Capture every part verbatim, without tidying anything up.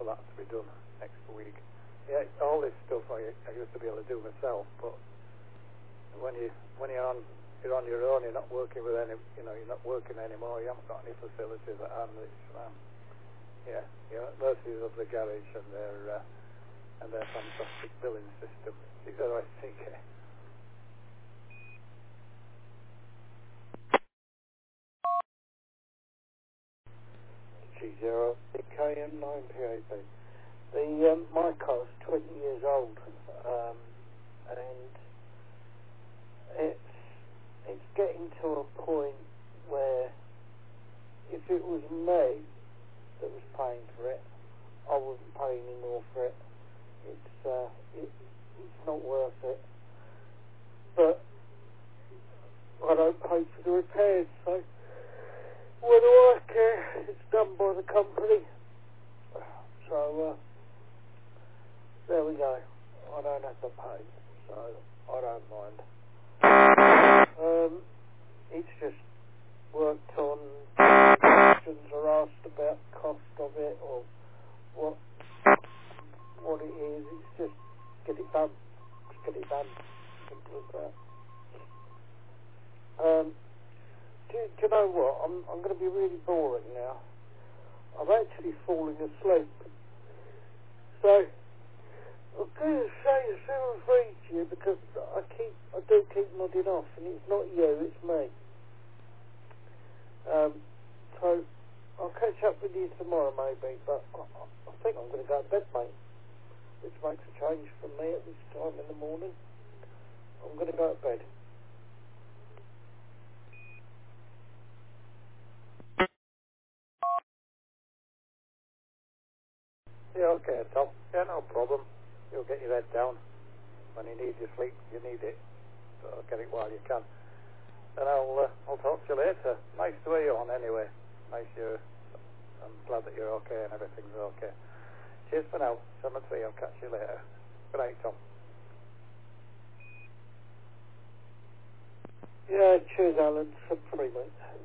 for that to be done next week. Yeah, all this stuff I, I used to be able to do myself, but when you when you're on you're on your own, you're not working with any, you know, you're not working anymore. You haven't got any facilities at hand. It's, um, yeah, you're at mercy of the garage and their uh, and their fantastic billing system. Is that right? I think. G zero K M nine P A B. The um, my car's twenty years old, um, and it's it's getting to a point where if it was me that was paying for it, I wouldn't pay any more for it. It's uh, it, it's not worth it. But I don't pay for the repairs, so what do I care? It's done by the company. So uh, there we go. I don't have to pay, so I don't mind. Um, it's just worked on. Questions are asked about cost of it or what what it is. It's just get it done. Just get it done. Simple as that. Um, do, do you know what? I'm I'm going to be really boring now. I'm actually falling asleep. So I'm going to say seven three to you because I keep I do keep nodding off, and it's not you, it's me. Um, so I'll catch up with you tomorrow maybe, but I, I think I'm going to go to bed, mate. Which makes a change for me at this time in the morning. I'm going to go to bed. Yeah, okay, Tom. Yeah, no problem. You'll get your head down. When you need your sleep, you need it. So get it while you can. And I'll uh, I'll talk to you later. Nice to hear you on anyway. Nice you. I'm glad that you're okay and everything's okay. Cheers for now. seven three. I'll catch you later. Good night, Tom. Yeah, cheers, Alan. Some free, mate.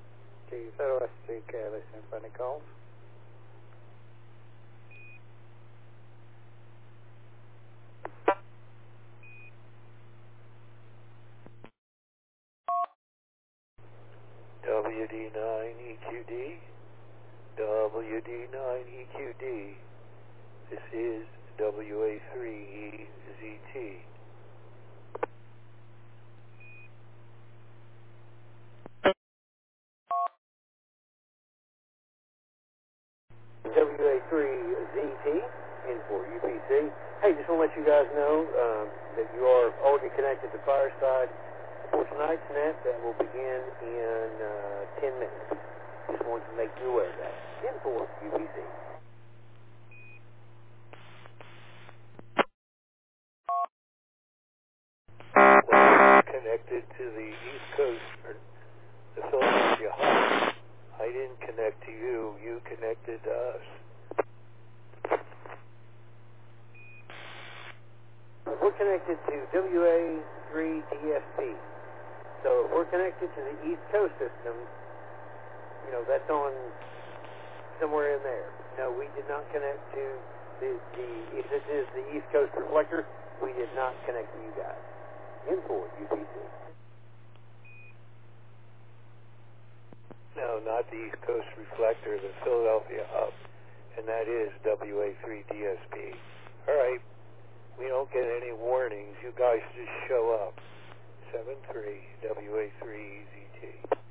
G zero S C K, listening for any calls. W D nine E Q D, W D nine E Q D, this is W A three E Z T. W A three Z T, in for U P C. Hey, just want to let you guys know um, that you are already connected to Fireside for tonight's net that will begin in uh, ten minutes. Just wanted to make you aware of that. In for U P C. Connected to the East Coast, or the Philadelphia hub. I didn't connect to you, you connected to us. We're connected to W A three D S P. So if we're connected to the East Coast system, you know, that's on somewhere in there. No, we did not connect to the, the if this is the East Coast reflector, we did not connect to you guys. In for U P C. No, not the East Coast reflector, the Philadelphia hub, and that is W A three D S P. All right, we don't get any warnings. You guys just show up. seven three W A three E Z T.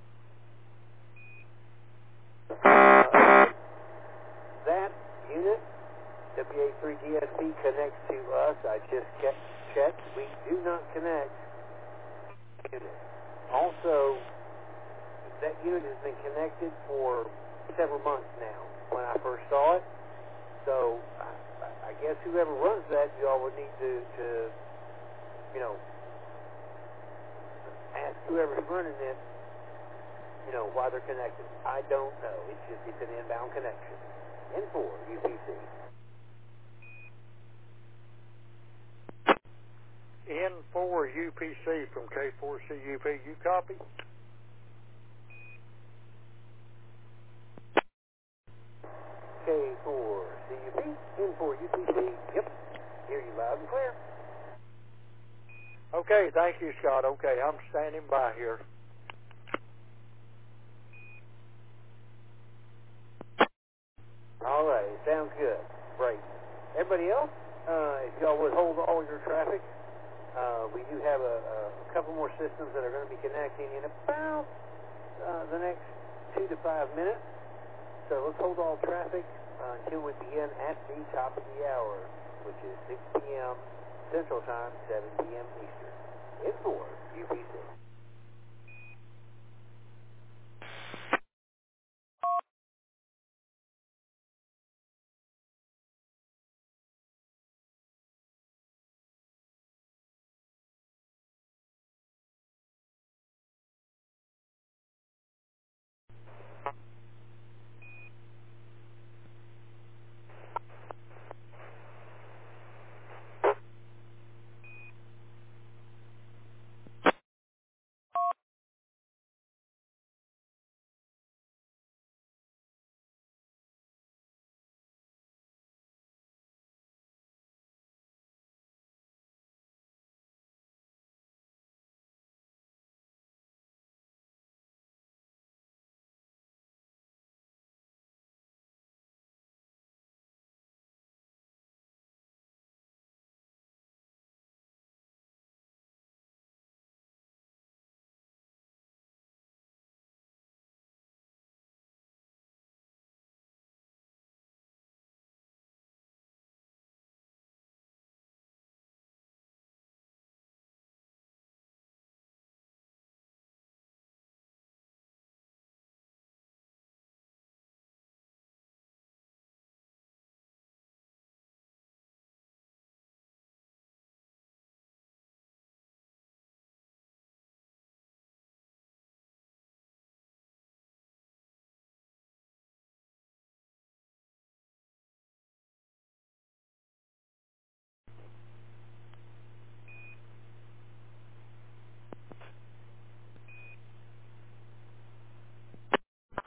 Uh, that unit, W A three D S P, connects to us. I just checked. We do not connect to it. Also, that unit has been connected for several months now when I first saw it. So I, I guess whoever runs that, y'all would need to, to, you know, ask whoever's running it, you know, why they're connected. I don't know. It's just, it's an inbound connection. N four U P C. N four U P C from K four C U P. You copy? K four C U P, N four U P C. Yep. Hear you loud and clear. Okay, thank you, Scott. Okay, I'm standing by here. All right, sounds good. Great. Everybody else, uh, if y'all would hold all your traffic, uh, we do have a, a couple more systems that are going to be connecting in about uh, the next two to five minutes. So let's hold all traffic uh, until we begin at the top of the hour, which is six p.m. Central Time, seven p.m. Eastern. N four U P C.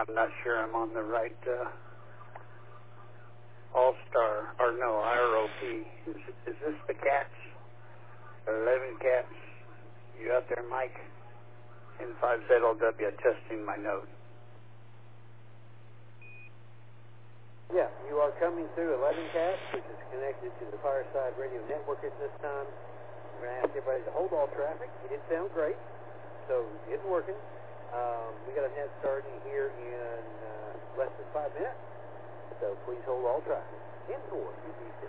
I'm not sure I'm on the right uh, All-Star, or no, R O P. Is, is this the cats? eleven cats. You out there, Mike? N five Z L W, testing my note. Yeah, you are coming through eleven cats, which is connected to the Fireside Radio Network at this time. We're going to ask everybody to hold all traffic. You did sound great, so it's working. Um, we got a net starting here in uh, less than five minutes, so please hold all traffic. In four, U B C.